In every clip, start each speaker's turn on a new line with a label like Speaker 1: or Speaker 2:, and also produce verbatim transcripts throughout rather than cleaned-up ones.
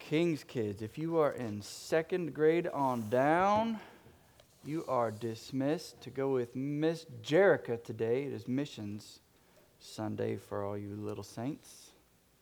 Speaker 1: King's kids, if you are in second grade on down, you are dismissed to go with Miss Jerica today. It is Missions Sunday for all you little saints.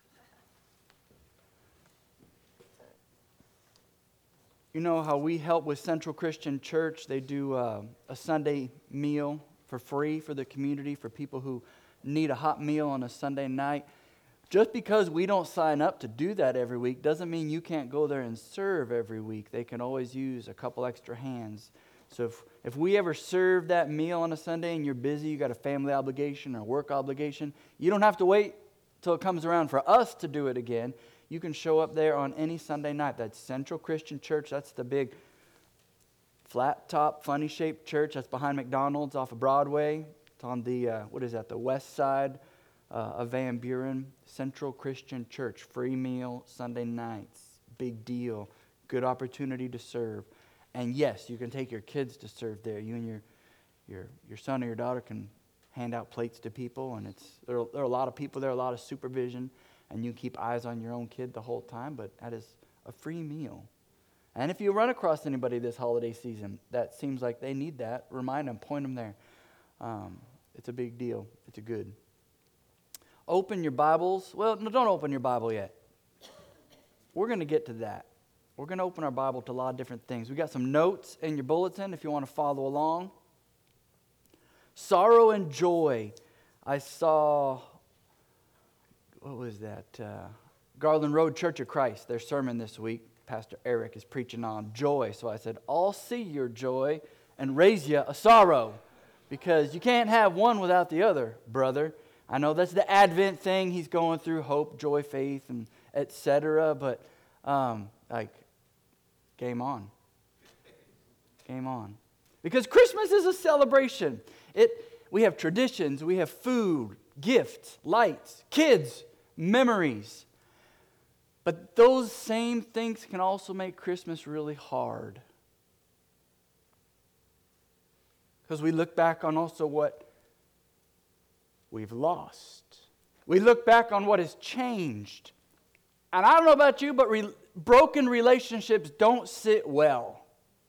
Speaker 1: You know how we help with Central Christian Church? They do uh, a Sunday meal for free for the community for people who need a hot meal on a Sunday night. Just because we don't sign up to do that every week doesn't mean you can't go there and serve every week. They can always use a couple extra hands. So if, if we ever serve that meal on a Sunday and you're busy, you got a family obligation or work obligation, you don't have to wait till it comes around for us to do it again. You can show up there on any Sunday night. That's Central Christian Church. That's the big flat top, funny shaped church that's behind McDonald's off of Broadway. It's on the, uh, what is that, the west side uh, of Van Buren. Central Christian Church, free meal Sunday nights. Big deal. Good opportunity to serve. And yes, you can take your kids to serve there. You and your your your son or your daughter can hand out plates to people, and it's there are, there are a lot of people there, a lot of supervision, and you can keep eyes on your own kid the whole time, but that is a free meal. And if you run across anybody this holiday season that seems like they need that, remind them, point them there. Um, it's a big deal. It's a good. Open your Bibles. Well, no, don't open your Bible yet. We're going to get to that. We're going to open our Bible to a lot of different things. We got some notes in your bulletin if you want to follow along. Sorrow and joy. I saw, what was that? Uh, Garland Road Church of Christ, their sermon this week. Pastor Eric is preaching on joy. So I said, I'll see your joy and raise you a sorrow. Because you can't have one without the other, brother. I know that's the Advent thing. He's going through hope, joy, faith, and et cetera. But, um, like, game on. Game on. Because Christmas is a celebration. It we have traditions, we have food, gifts, lights, kids, memories. But those same things can also make Christmas really hard. Because we look back on also what we've lost. We look back on what has changed. And I don't know about you, but re- broken relationships don't sit well.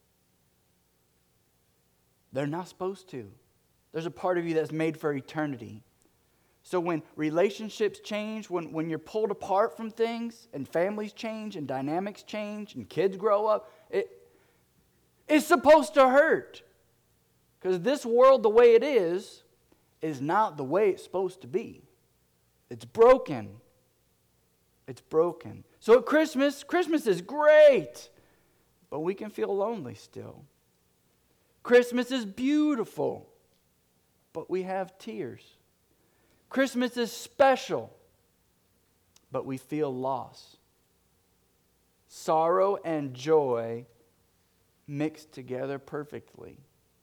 Speaker 1: They're not supposed to. There's a part of you that's made for eternity. So when relationships change, when, when you're pulled apart from things, and families change, and dynamics change, and kids grow up, it, it's supposed to hurt. Because this world, the way it is, is not the way it's supposed to be. It's broken. It's broken. So at Christmas, Christmas is great, but we can feel lonely still. Christmas is beautiful, but we have tears. Christmas is special, but we feel loss. Sorrow and joy mixed together perfectly.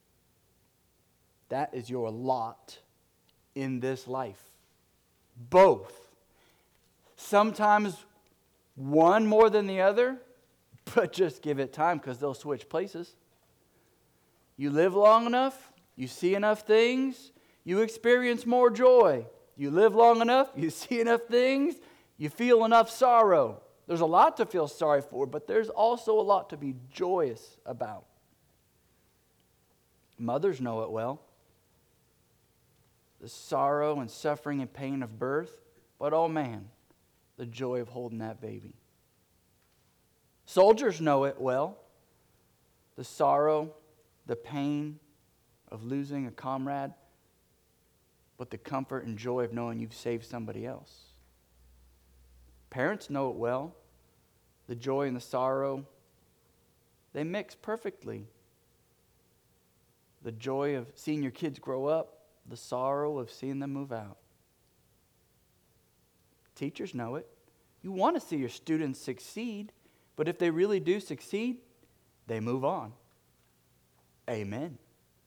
Speaker 1: That is your lot in this life. Both. Sometimes one more than the other, but just give it time because they'll switch places. You live long enough, you see enough things, you experience more joy. You live long enough, you see enough things, you feel enough sorrow. There's a lot to feel sorry for, but there's also a lot to be joyous about. Mothers know it well. The sorrow and suffering and pain of birth, but oh man, the joy of holding that baby. Soldiers know it well. The sorrow, the pain of losing a comrade, but the comfort and joy of knowing you've saved somebody else. Parents know it well. The joy and the sorrow, they mix perfectly. The joy of seeing your kids grow up, the sorrow of seeing them move out. Teachers know it. You want to see your students succeed, but if they really do succeed, they move on. Amen.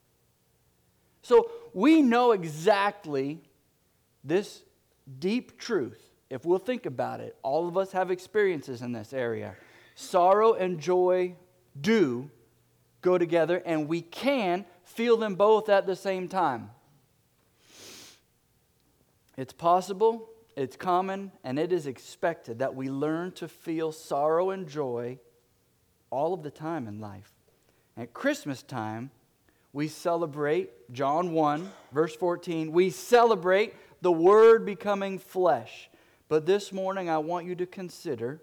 Speaker 1: So we know exactly this deep truth. If we'll think about it, all of us have experiences in this area. Sorrow and joy do go together, and we can feel them both at the same time. It's possible, It's common and it is expected that we learn to feel sorrow and joy all of the time in life. At Christmas time, we celebrate John one, verse fourteen. We celebrate the Word becoming flesh. But this morning, I want you to consider,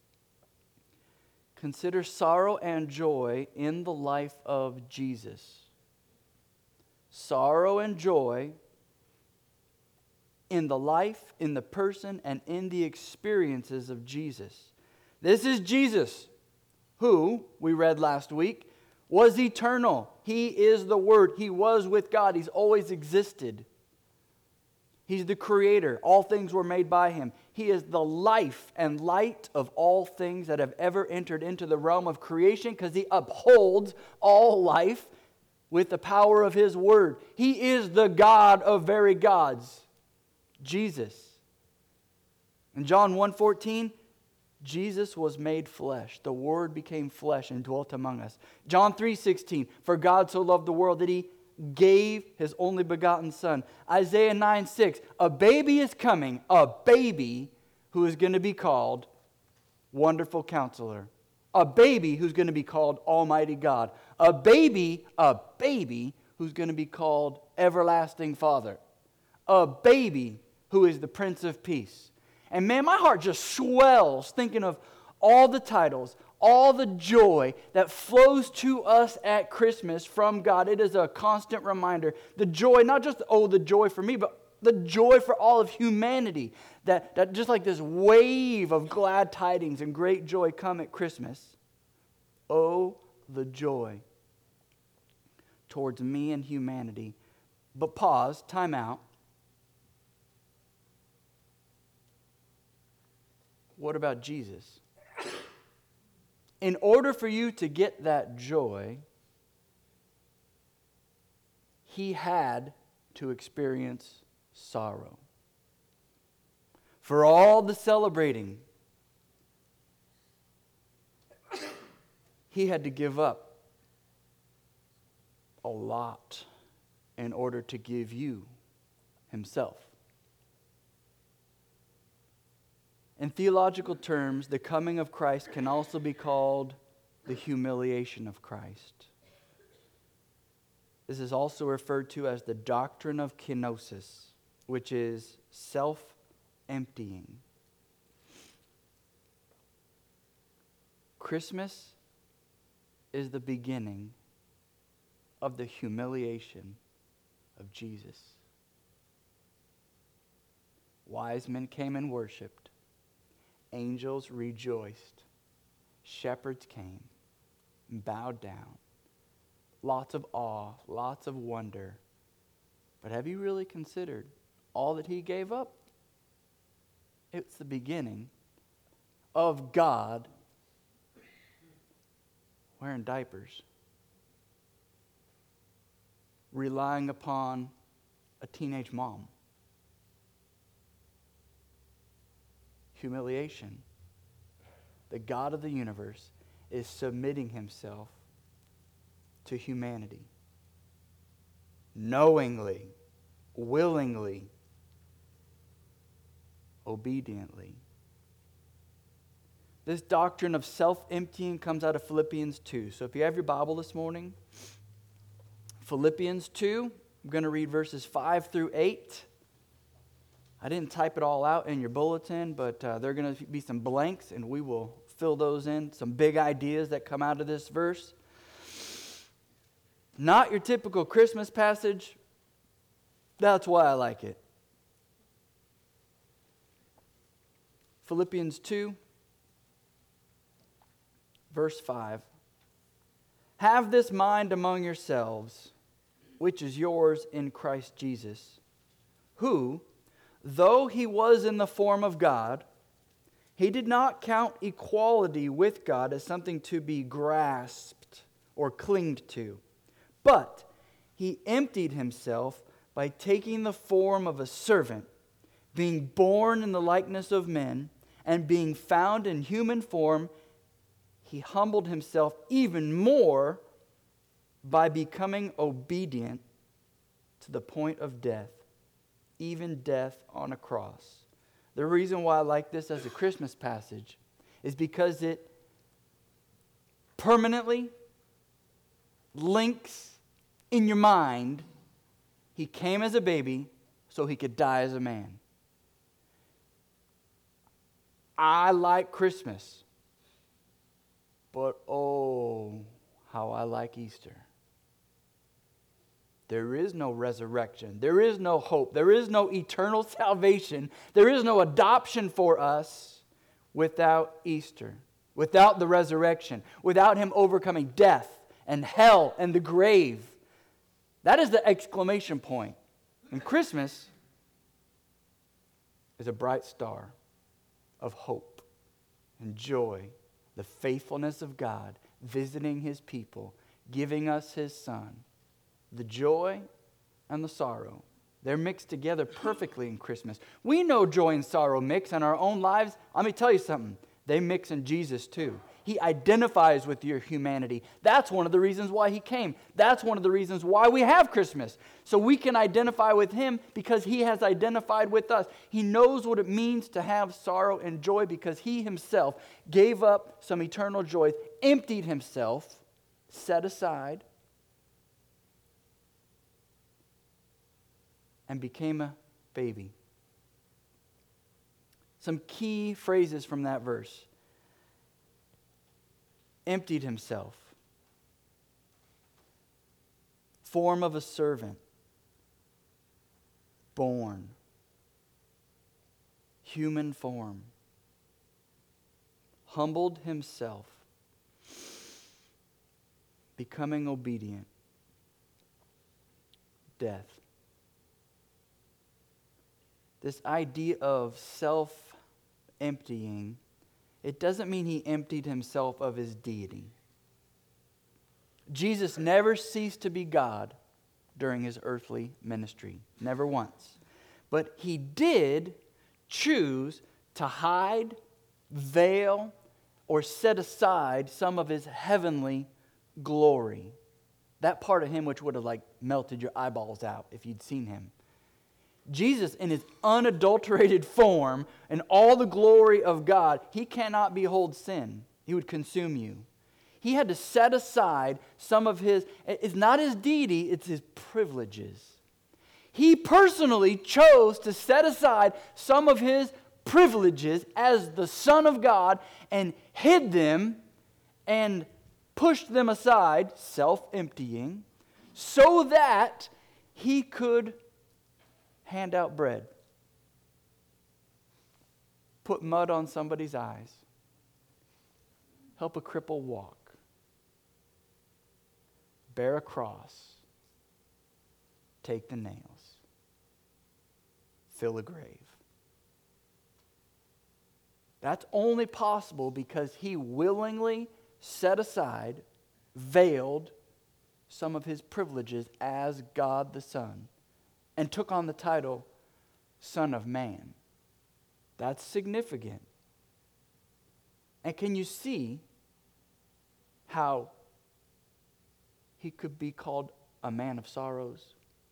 Speaker 1: consider sorrow and joy in the life of Jesus. Sorrow and joy in the life, in the person, and in the experiences of Jesus. This is Jesus, who, we read last week, was eternal. He is the Word. He was with God. He's always existed. He's the Creator. All things were made by Him. He is the life and light of all things that have ever entered into the realm of creation, because He upholds all life with the power of His Word. He is the God of very gods. Jesus. In John one fourteen, Jesus was made flesh. The Word became flesh and dwelt among us. John three sixteen, for God so loved the world that He gave His only begotten Son. Isaiah nine six, a baby is coming, a baby who is going to be called Wonderful Counselor. A baby who's going to be called Almighty God. A baby, a baby who's going to be called Everlasting Father. A baby who is the Prince of Peace. And man, my heart just swells thinking of all the titles, all the joy that flows to us at Christmas from God. It is a constant reminder. The joy, not just, oh, the joy for me, but the joy for all of humanity. That, that just like this wave of glad tidings and great joy come at Christmas. Oh, the joy towards me and humanity. But pause, time out. What about Jesus? In order for you to get that joy, He had to experience sorrow. For all the celebrating, He had to give up a lot in order to give you Himself. In theological terms, the coming of Christ can also be called the humiliation of Christ. This is also referred to as the doctrine of kenosis, which is self-emptying. Christmas is the beginning of the humiliation of Jesus. Wise men came and worshiped. Angels rejoiced. Shepherds came and bowed down. Lots of awe, lots of wonder. But have you really considered all that He gave up? It's the beginning of God wearing diapers, relying upon a teenage mom. Humiliation. The God of the universe is submitting Himself to humanity. Knowingly, willingly, obediently. This doctrine of self-emptying comes out of Philippians two. So if you have your Bible this morning, Philippians two, I'm going to read verses five through eight. I didn't type it all out in your bulletin, but uh, there are going to be some blanks, and we will fill those in. Some big ideas that come out of this verse. Not your typical Christmas passage. That's why I like it. Philippians two, verse five. Have this mind among yourselves, which is yours in Christ Jesus, who, though He was in the form of God, He did not count equality with God as something to be grasped or clinged to. But He emptied Himself by taking the form of a servant, being born in the likeness of men, and being found in human form, He humbled Himself even more by becoming obedient to the point of death, even death on a cross. The reason why I like this as a Christmas passage is because it permanently links in your mind, he came as a baby so he could die as a man. I like Christmas, but oh, how I like Easter. There is no resurrection. There is no hope. There is no eternal salvation. There is no adoption for us without Easter, without the resurrection, without him overcoming death and hell and the grave. That is the exclamation point. And Christmas is a bright star of hope and joy, the faithfulness of God visiting his people, giving us his Son. The joy and the sorrow, they're mixed together perfectly in Christmas. We know joy and sorrow mix in our own lives. Let me tell you something. They mix in Jesus too. He identifies with your humanity. That's one of the reasons why he came. That's one of the reasons why we have Christmas. So we can identify with him because he has identified with us. He knows what it means to have sorrow and joy because he himself gave up some eternal joys, emptied himself, set aside, and became a baby. Some key phrases from that verse. Emptied himself. Form of a servant. Born. Human form. Humbled himself. Becoming obedient. Death. This idea of self-emptying, it doesn't mean he emptied himself of his deity. Jesus never ceased to be God during his earthly ministry, never once. But he did choose to hide, veil, or set aside some of his heavenly glory. That part of him which would have like melted your eyeballs out if you'd seen him. Jesus, in his unadulterated form and all the glory of God, he cannot behold sin. He would consume you. He had to set aside some of his, it's not his deity, it's his privileges. He personally chose to set aside some of his privileges as the Son of God and hid them and pushed them aside, self-emptying, so that he could hand out bread, put mud on somebody's eyes, help a cripple walk, bear a cross, take the nails, fill a grave. That's only possible because he willingly set aside, veiled some of his privileges as God the Son, and took on the title Son of Man. That's significant. And can you see how he could be called a man of sorrows?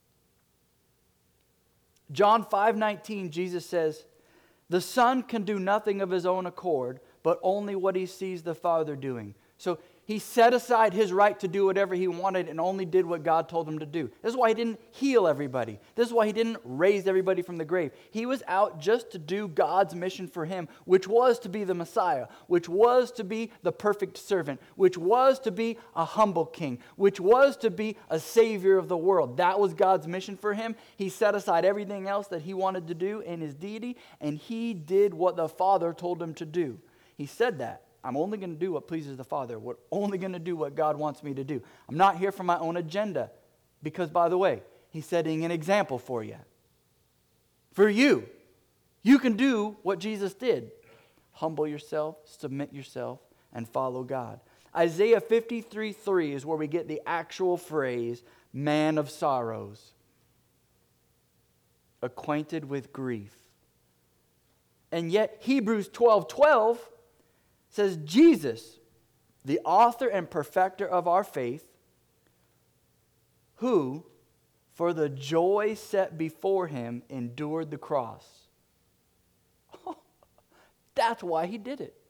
Speaker 1: John five nineteen, Jesus says, "The Son can do nothing of his own accord, but only what he sees the Father doing." So he set aside his right to do whatever he wanted and only did what God told him to do. This is why he didn't heal everybody. This is why he didn't raise everybody from the grave. He was out just to do God's mission for him, which was to be the Messiah, which was to be the perfect servant, which was to be a humble king, which was to be a savior of the world. That was God's mission for him. He set aside everything else that he wanted to do in his deity, and he did what the Father told him to do. He said that. I'm only going to do what pleases the Father. We're only going to do what God wants me to do. I'm not here for my own agenda. Because, by the way, he's setting an example for you. For you. You can do what Jesus did. Humble yourself, submit yourself, and follow God. Isaiah fifty-three three is where we get the actual phrase, man of sorrows. Acquainted with grief. And yet, Hebrews twelve twelve says Jesus, the author and perfecter of our faith, who, for the joy set before him, endured the cross. That's why he did it.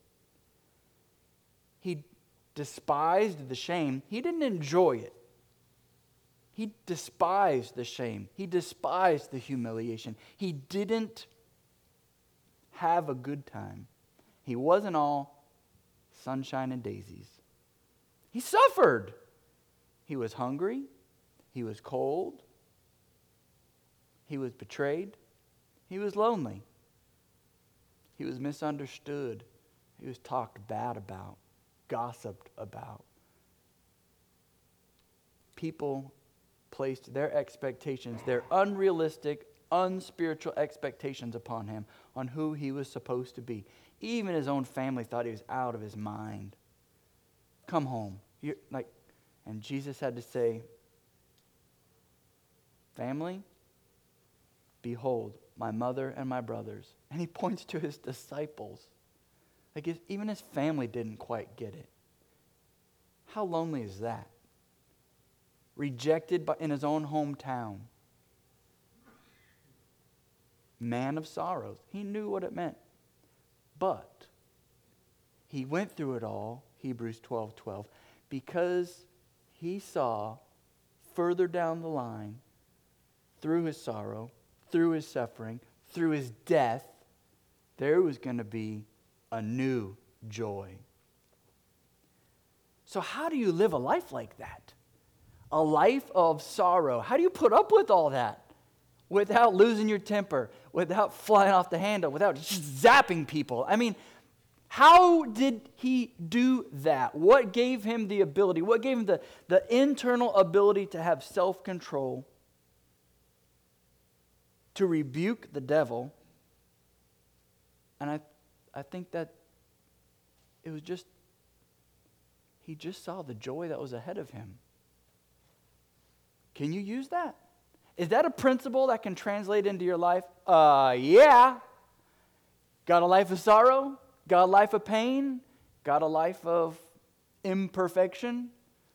Speaker 1: He despised the shame. He didn't enjoy it. He despised the shame. He despised the humiliation. He didn't have a good time. He wasn't all sunshine and daisies. He suffered. He was hungry. He was cold. He was betrayed. He was lonely. He was misunderstood. He was talked bad about, gossiped about. People placed their expectations, their unrealistic, unspiritual expectations upon him, on who he was supposed to be. Even his own family thought he was out of his mind. Come home. You're like, and Jesus had to say, family, behold, my mother and my brothers. And he points to his disciples. Like his, even his family didn't quite get it. How lonely is that? Rejected by, in his own hometown. Man of sorrows. He knew what it meant. But he went through it all, Hebrews twelve twelve, because he saw further down the line, through his sorrow, through his suffering, through his death, there was going to be a new joy. So how do you live a life like that? A life of sorrow. How do you put up with all that without losing your temper, without flying off the handle, without just zapping people? I mean, how did he do that? What gave him the ability? What gave him the, the internal ability to have self-control, to rebuke the devil? And I, I think that it was just, he just saw the joy that was ahead of him. Can you use that? Is that a principle that can translate into your life? Uh, yeah. Got a life of sorrow? Got a life of pain? Got a life of imperfection?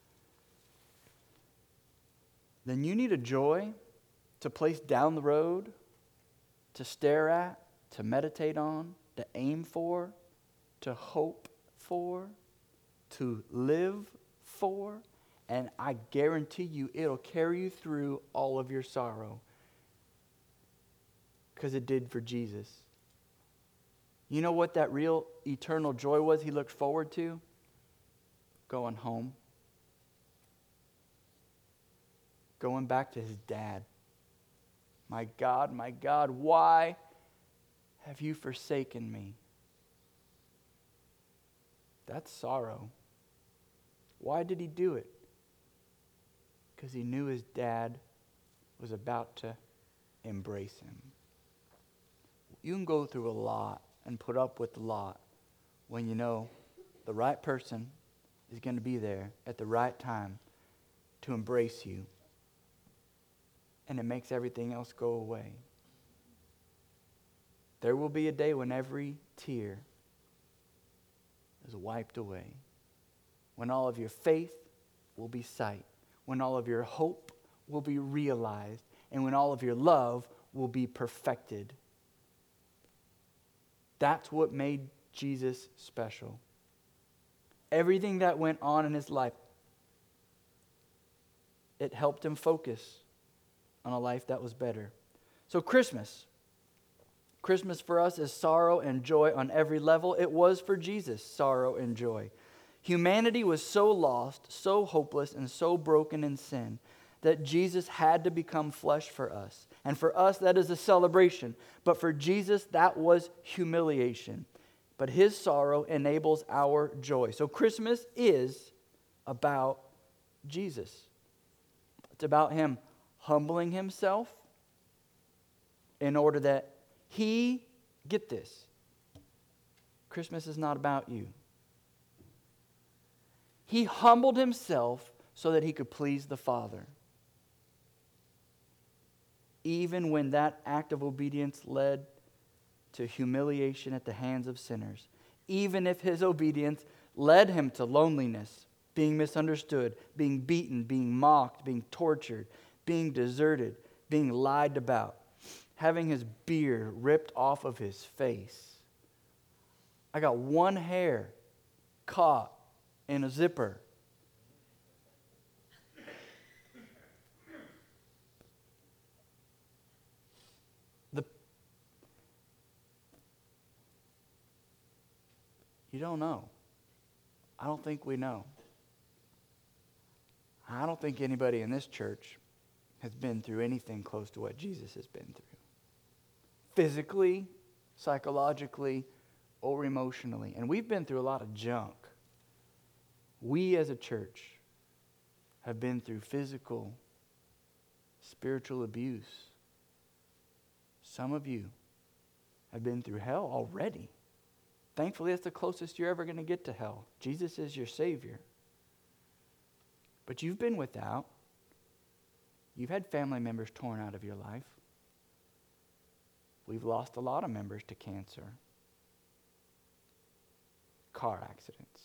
Speaker 1: Then you need a joy to place down the road, to stare at, to meditate on, to aim for, to hope for, to live for. And I guarantee you it'll carry you through all of your sorrow. Because it did for Jesus. You know what that real eternal joy was he looked forward to? Going home. Going back to his dad. My God, my God, why have you forsaken me? That's sorrow. Why did he do it? Because he knew his dad was about to embrace him. You can go through a lot and put up with a lot when you know the right person is going to be there at the right time to embrace you. And it makes everything else go away. There will be a day when every tear is wiped away. When all of your faith will be sight. When all of your hope will be realized. And when all of your love will be perfected. That's what made Jesus special. Everything that went on in his life, it helped him focus on a life that was better. So Christmas. Christmas for us is sorrow and joy on every level. It was for Jesus, sorrow and joy. Humanity was so lost, so hopeless, and so broken in sin that Jesus had to become flesh for us. And for us, that is a celebration. But for Jesus, that was humiliation. But his sorrow enables our joy. So Christmas is about Jesus. It's about him humbling himself in order that he, get this, Christmas is not about you. He humbled himself so that he could please the Father. Even when that act of obedience led to humiliation at the hands of sinners. Even if his obedience led him to loneliness, being misunderstood, being beaten, being mocked, being tortured, being deserted, being lied about, having his beard ripped off of his face. I got one hair caught in a zipper. The, you don't know. I don't think we know. I don't think anybody in this church has been through anything close to what Jesus has been through. Physically, psychologically, or emotionally. And we've been through a lot of junk. We as a church have been through physical, spiritual abuse. Some of you have been through hell already. Thankfully, that's the closest you're ever going to get to hell. Jesus is your Savior. But you've been without. You've had family members torn out of your life. We've lost a lot of members to cancer, car accidents.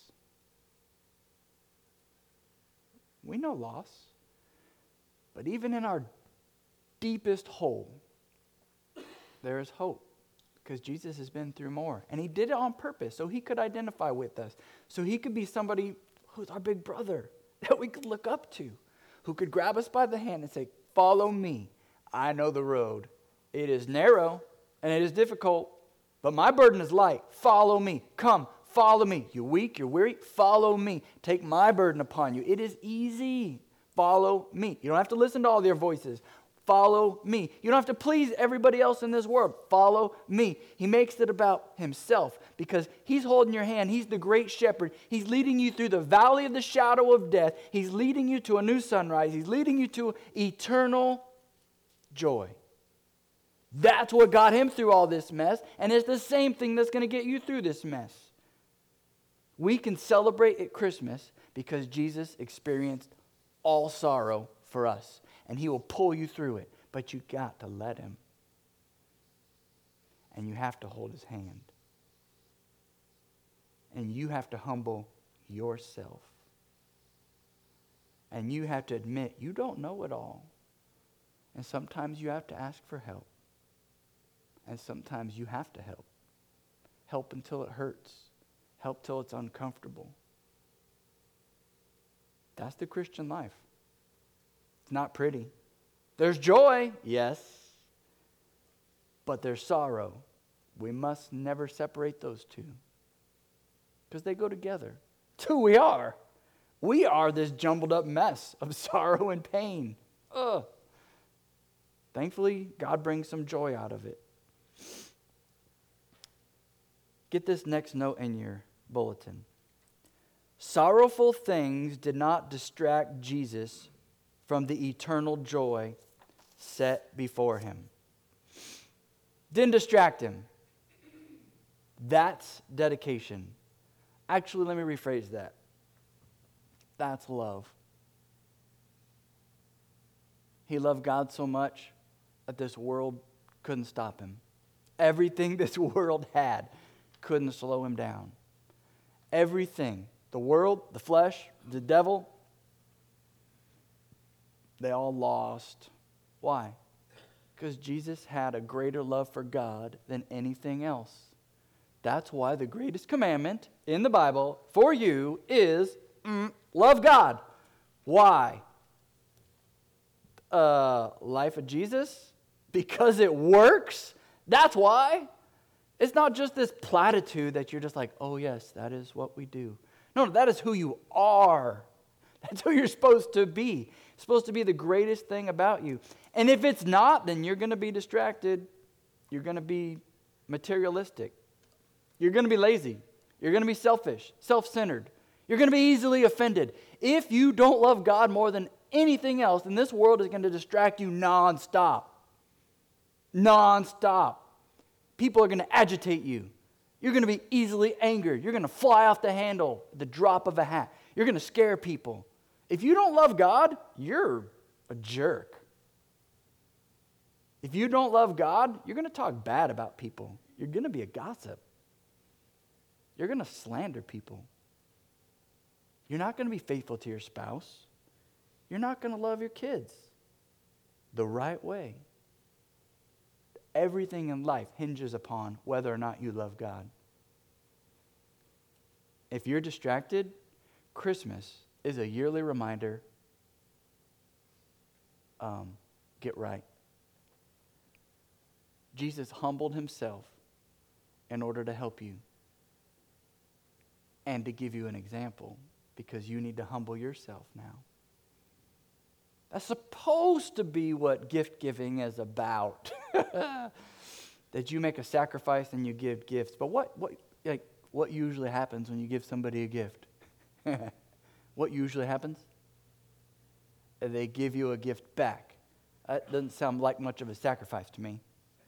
Speaker 1: We know loss. But even in our deepest hole, there is hope. Because Jesus has been through more. And he did it on purpose so he could identify with us. So he could be somebody who's our big brother that we could look up to. Who could grab us by the hand and say, follow me. I know the road. It is narrow and it is difficult. But my burden is light. Follow me. Come, follow me. You're weak, you're weary. Follow me. Take my burden upon you. It is easy. Follow me. You don't have to listen to all their voices. Follow me. You don't have to please everybody else in this world. Follow me. He makes it about himself because he's holding your hand. He's the great shepherd. He's leading you through the valley of the shadow of death. He's leading you to a new sunrise. He's leading you to eternal joy. That's what got him through all this mess, and it's the same thing that's going to get you through this mess. We can celebrate at Christmas because Jesus experienced all sorrow for us. And he will pull you through it. But you got to let him. And you have to hold his hand. And you have to humble yourself. And you have to admit you don't know it all. And sometimes you have to ask for help. And sometimes you have to help. Help until it hurts. Help till it's uncomfortable. That's the Christian life. Not pretty. There's joy, yes, but there's sorrow. We must never separate those two because they go together. It's who we are. We are this jumbled up mess of sorrow and pain. Ugh. Thankfully, God brings some joy out of it. Get this next note in your bulletin. Sorrowful things did not distract Jesus from the eternal joy set before him. Didn't distract him. That's dedication. Actually, let me rephrase that. That's love. He loved God so much that this world couldn't stop him. Everything this world had couldn't slow him down. Everything. The world, the flesh, the devil, they all lost. Why? Because Jesus had a greater love for God than anything else. That's why the greatest commandment in the Bible for you is mm, love God. Why? Uh, life of Jesus? Because it works? That's why. It's not just this platitude that you're just like, oh yes, that is what we do. No, that is who you are. That's who you're supposed to be. It's supposed to be the greatest thing about you. And if it's not, then you're going to be distracted. You're going to be materialistic. You're going to be lazy. You're going to be selfish, self-centered. You're going to be easily offended. If you don't love God more than anything else, then this world is going to distract you nonstop. Nonstop. People are going to agitate you. You're going to be easily angered. You're going to fly off the handle at the drop of a hat. You're going to scare people. If you don't love God, you're a jerk. If you don't love God, you're going to talk bad about people. You're going to be a gossip. You're going to slander people. You're not going to be faithful to your spouse. You're not going to love your kids the right way. Everything in life hinges upon whether or not you love God. If you're distracted, Christmas is a yearly reminder, um, get right. Jesus humbled himself in order to help you and to give you an example, because you need to humble yourself now. That's supposed to be what gift giving is about. That you make a sacrifice and you give gifts. But what what like what usually happens when you give somebody a gift? What usually happens? They give you a gift back. That doesn't sound like much of a sacrifice to me.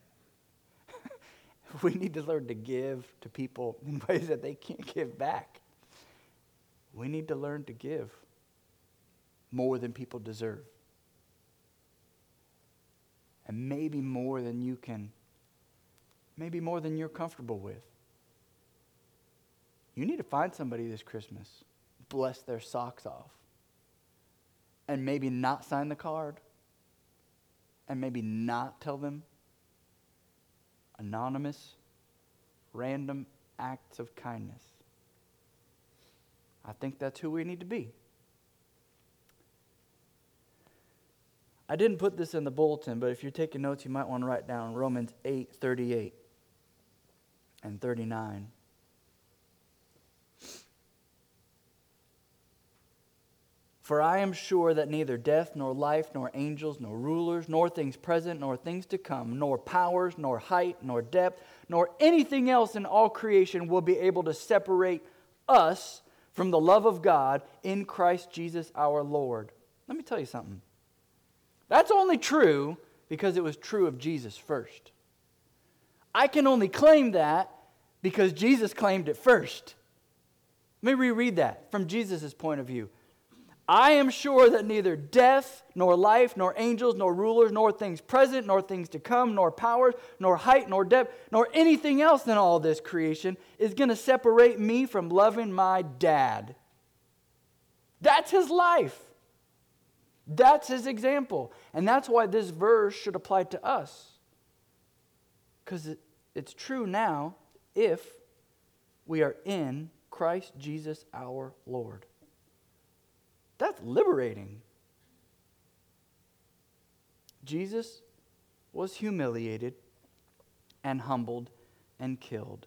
Speaker 1: We need to learn to give to people in ways that they can't give back. We need to learn to give more than people deserve. And maybe more than you can, maybe more than you're comfortable with. You need to find somebody this Christmas, bless their socks off, and maybe not sign the card, and maybe not tell them anonymous, random acts of kindness. I think that's who we need to be. I didn't put this in the bulletin, but if you're taking notes, you might want to write down Romans eight thirty-eight and thirty-nine. For I am sure that neither death, nor life, nor angels, nor rulers, nor things present, nor things to come, nor powers, nor height, nor depth, nor anything else in all creation will be able to separate us from the love of God in Christ Jesus our Lord. Let me tell you something. That's only true because it was true of Jesus first. I can only claim that because Jesus claimed it first. Let me reread that from Jesus' point of view. I am sure that neither death, nor life, nor angels, nor rulers, nor things present, nor things to come, nor powers, nor height, nor depth, nor anything else in all this creation is going to separate me from loving my dad. That's his life. That's his example. And that's why this verse should apply to us. Because it, it's true now if we are in Christ Jesus our Lord. That's liberating. Jesus was humiliated and humbled and killed.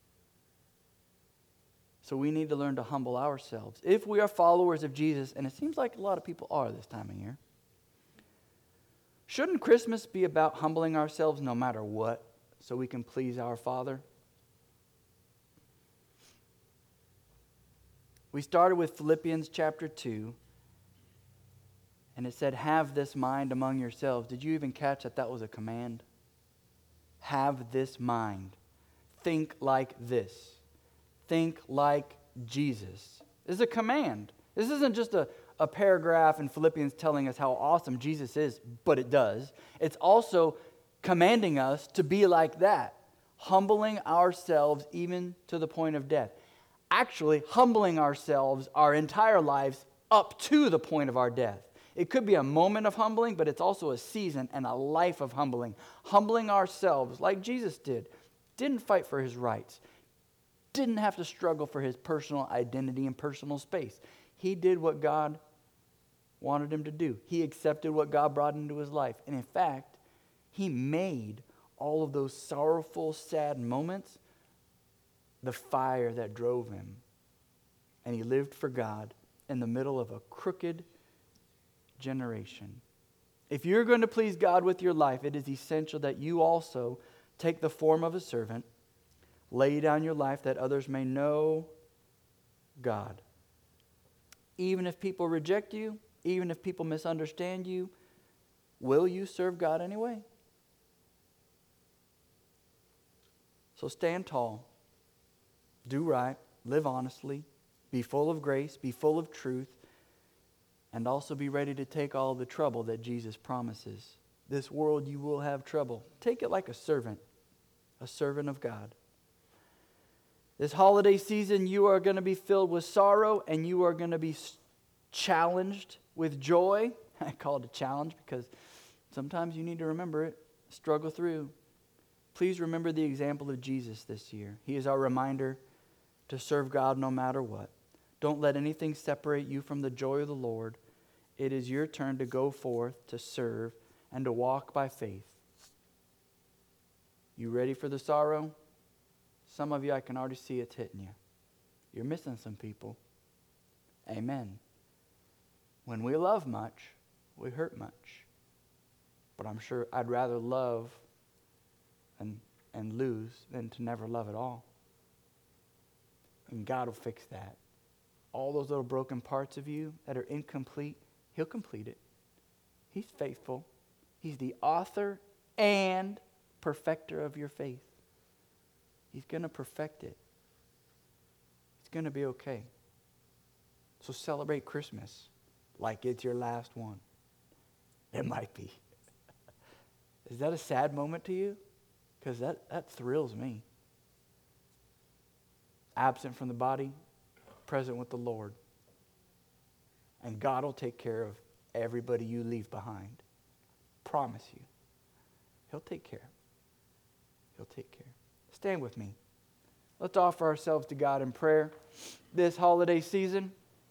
Speaker 1: So we need to learn to humble ourselves. If we are followers of Jesus, and it seems like a lot of people are this time of year, shouldn't Christmas be about humbling ourselves no matter what, so we can please our Father? We started with Philippians chapter two, and it said, have this mind among yourselves. Did you even catch that that was a command? Have this mind. Think like this. Think like Jesus. This is a command. This isn't just a, a paragraph in Philippians telling us how awesome Jesus is, but it does. It's also commanding us to be like that, humbling ourselves even to the point of death. Actually, humbling ourselves our entire lives up to the point of our death. It could be a moment of humbling, but it's also a season and a life of humbling. Humbling ourselves like Jesus did. Didn't fight for his rights. Didn't have to struggle for his personal identity and personal space. He did what God wanted him to do. He accepted what God brought into his life. And in fact, he made all of those sorrowful, sad moments the fire that drove him. And he lived for God in the middle of a crooked generation. If you're going to please God with your life, it is essential that you also take the form of a servant, lay down your life that others may know God. Even if people reject you, even if people misunderstand you, will you serve God anyway? So stand tall, do right, live honestly, be full of grace, be full of truth, and also be ready to take all the trouble that Jesus promises. This world you will have trouble. Take it like a servant, a servant of God. This holiday season, you are going to be filled with sorrow and you are going to be challenged with joy. I call it a challenge because sometimes you need to remember it, struggle through. Please remember the example of Jesus this year. He is our reminder to serve God no matter what. Don't let anything separate you from the joy of the Lord. It is your turn to go forth, to serve, and to walk by faith. You ready for the sorrow? Some of you, I can already see it's hitting you. You're missing some people. Amen. When we love much, we hurt much. But I'm sure I'd rather love and, and lose than to never love at all. And God will fix that. All those little broken parts of you that are incomplete, He'll complete it. He's faithful. He's the author and perfecter of your faith. He's going to perfect it. It's going to be okay. So celebrate Christmas like it's your last one. It might be. Is that a sad moment to you? Because that, that thrills me. Absent from the body, present with the Lord. And God will take care of everybody you leave behind. Promise you. He'll take care. He'll take care. Stand with me. Let's offer ourselves to God in prayer this holiday season.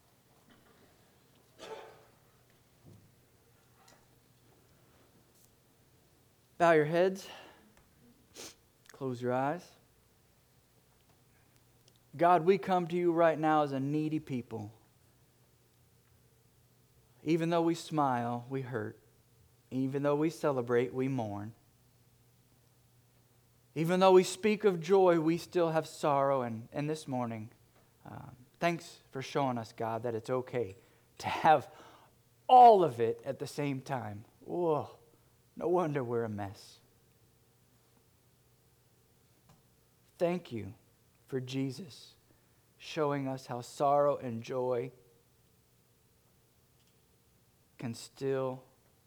Speaker 1: Bow your heads. Close your eyes. God, we come to you right now as a needy people. Even though we smile, we hurt. Even though we celebrate, we mourn. Even though we speak of joy, we still have sorrow. And, and this morning, um, thanks for showing us, God, that it's okay to have all of it at the same time. Whoa, no wonder we're a mess. Thank you for Jesus showing us how sorrow and joy can still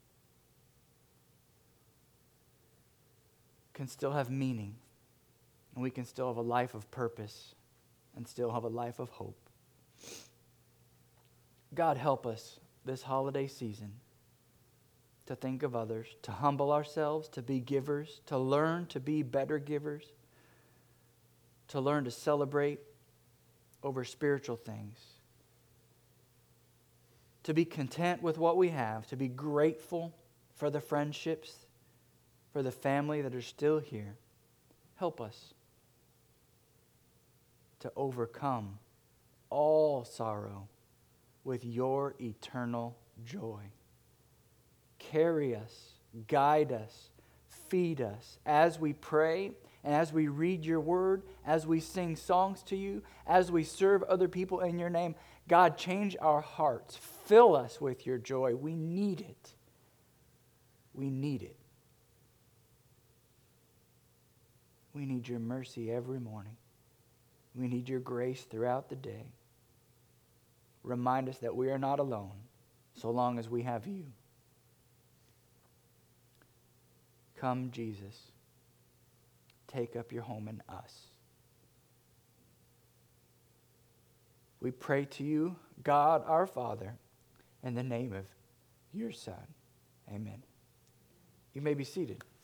Speaker 1: can still have meaning, and we can still have a life of purpose and still have a life of hope. God, help us this holiday season to think of others, to humble ourselves, to be givers, to learn to be better givers, to learn to celebrate over spiritual things, to be content with what we have, to be grateful for the friendships, for the family that are still here. Help us to overcome all sorrow with your eternal joy. Carry us, guide us, feed us as we pray and as we read your word, as we sing songs to you, as we serve other people in your name. God, change our hearts. Fill us with your joy. We need it. We need it. We need your mercy every morning. We need your grace throughout the day. Remind us that we are not alone so long as we have you. Come, Jesus. Take up your home in us. We pray to you, God our Father, in the name of your Son. Amen. You may be seated.